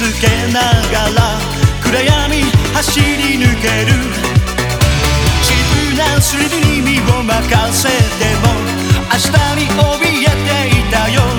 つけながら暗闇走り抜ける。自分なスリルに身を任せても明日に怯えていたよ。